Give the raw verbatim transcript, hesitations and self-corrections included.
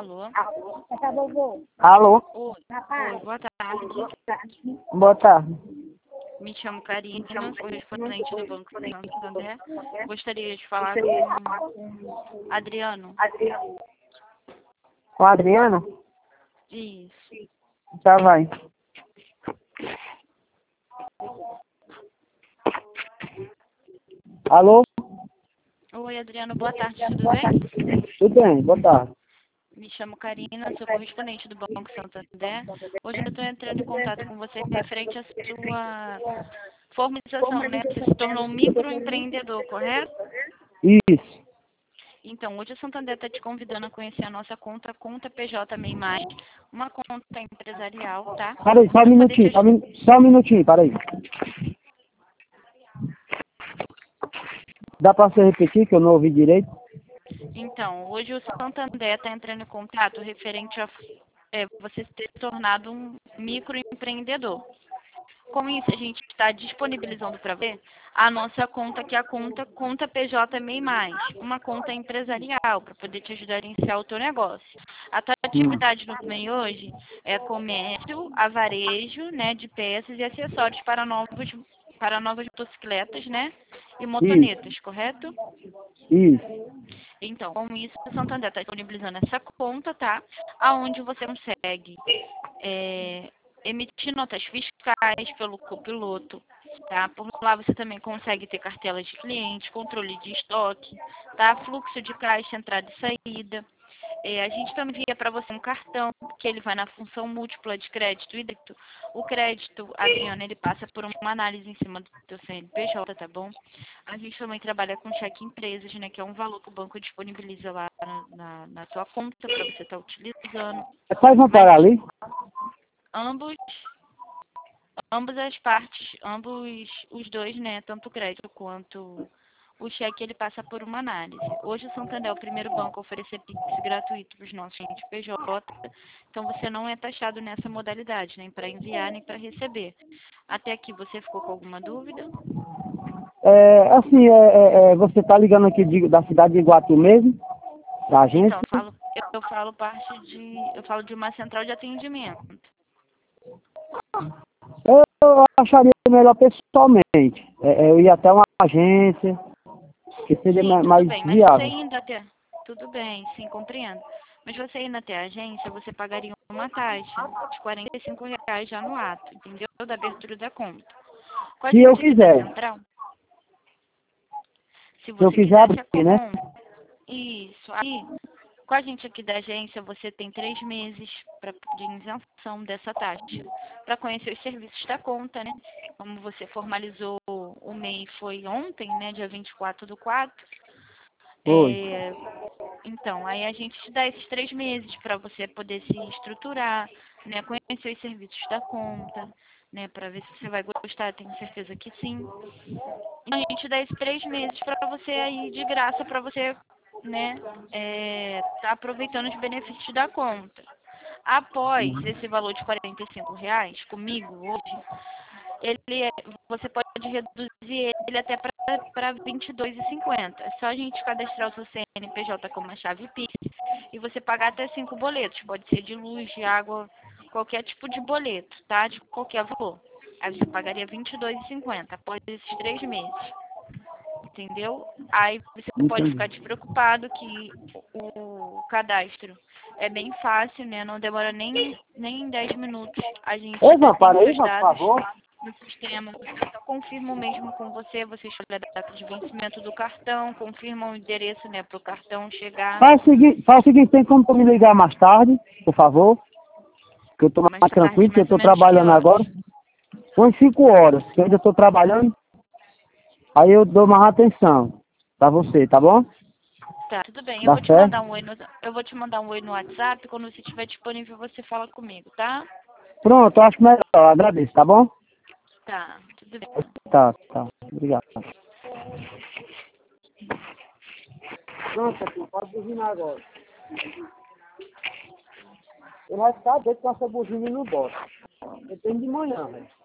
Alô? Alô? Oi, Oi, boa tarde. Boa tarde. Me chamo Karina, sou correspondente do Banco Santander. Gostaria de falar com Adriano. Com o Adriano? Isso. Já vai. Alô? Oi, Adriano, boa tarde, tudo bem? Tudo bem, boa tarde. Me chamo Karina, sou correspondente do Banco Santander. Hoje eu estou entrando em contato com você referente à sua formalização, né? Você se tornou um microempreendedor, correto? Isso. Então, hoje o Santander está te convidando a conhecer a nossa conta, conta P J MEI Mais, uma conta empresarial, tá? Peraí, só um Pra poder te minutinho, só, um min- só um minutinho, peraí. Dá pra você repetir que eu não ouvi direito? Então, hoje o Santander está entrando em contato referente a é, você ter se tornado um microempreendedor. Com isso, a gente está disponibilizando para ver a nossa conta, que é a conta, conta P J MEI Mais, uma conta empresarial, para poder te ajudar a iniciar o teu negócio. A tua Hum. atividade no MEI hoje é comércio, avarejo, né, de peças e acessórios para novos, para novas motocicletas, né, e motonetas, correto? Isso. Então, com isso, o Santander está disponibilizando essa conta, tá? Aonde você consegue é, emitir notas fiscais pelo copiloto, tá? Por lá você também consegue ter cartelas de clientes, controle de estoque, tá? Fluxo de caixa, entrada e saída. É, a gente também envia para você um cartão, que ele vai na função múltipla de crédito e débito. O crédito, Adriana, ele passa por uma análise em cima do teu C N P J, tá bom? A gente também trabalha com cheque empresas, né, que é um valor que o banco disponibiliza lá na, na, na tua conta para você estar utilizando. Faz uma para ali. Ambos, ambas as partes, ambos os dois, né, tanto o crédito quanto o cheque, ele passa por uma análise. Hoje o Santander é o primeiro banco a oferecer Pix gratuito para os nossos C N P J, então você não é taxado nessa modalidade, nem para enviar, nem para receber. Até aqui você ficou com alguma dúvida? É, assim, é, é, é, você tá ligando aqui de- da cidade de Iguatu mesmo? Da agência? Então, eu falo, eu, eu falo parte de, eu falo de uma central de atendimento. Eu acharia melhor pessoalmente. É, é, eu ia até uma agência, que seria Sim, ma- tudo mais bem, mas você viável. ainda até, tudo bem, sim, compreendo. Mas você indo até a agência, você pagaria uma taxa de quarenta e cinco reais já no ato, entendeu? Da abertura da conta. Com a Se eu gente aqui da quiser. central, se Se eu você quiser quisesse a abrir, né? conta, isso, aí, com a gente aqui da agência, você tem três meses pra, de isenção dessa taxa, para conhecer os serviços da conta, né? Como você formalizou o MEI foi ontem, né, dia vinte e quatro do quatro. Oi. É, então, aí a gente te dá esses três meses para você poder se estruturar, né, conhecer os serviços da conta, né, para ver se você vai gostar, tenho certeza que sim. Então, a gente dá esses três meses para você aí de graça, para você, né, é, tá aproveitando os benefícios da conta. Após esse valor de quarenta e cinco reais, comigo hoje, ele é, você pode reduzir ele até para vinte e dois reais e cinquenta centavos. É só a gente cadastrar o seu C N P J com uma chave Pix e você pagar até cinco boletos. Pode ser de luz, de água, qualquer tipo de boleto, tá? De qualquer valor. Aí você pagaria vinte e dois reais e cinquenta centavos após esses três meses. Entendeu? Aí você pode Entendi. ficar despreocupado que o cadastro é bem fácil, né? Não demora nem, nem dez minutos. A gente Oi, Ivan, para tem aí, seus Ivan, por dados favor. no sistema. Você só confirma mesmo com você, você escolhe a data de vencimento do cartão, confirma o endereço, né, para o cartão chegar Faz o seguinte, faz o seguinte, tem como tu me ligar mais tarde, por favor? Que eu tô mais mais tarde, tranquilo, que eu mais ou tô menos que trabalhando horas. agora. Umas cinco horas, que eu ainda tô trabalhando. Aí eu dou mais atenção pra você, tá bom? Tá, tudo bem. Eu Dá vou te certo? mandar um oi no, eu vou te mandar um oi no WhatsApp, quando você estiver disponível você fala comigo, tá? Pronto, eu acho melhor, eu agradeço, tá bom? Tá, tudo bem. Tá, tá. Obrigado. Pronto, aqui, pode buzinar agora. Ele vai ficar doido com essa buzina e não bota. Eu tenho de manhã, velho.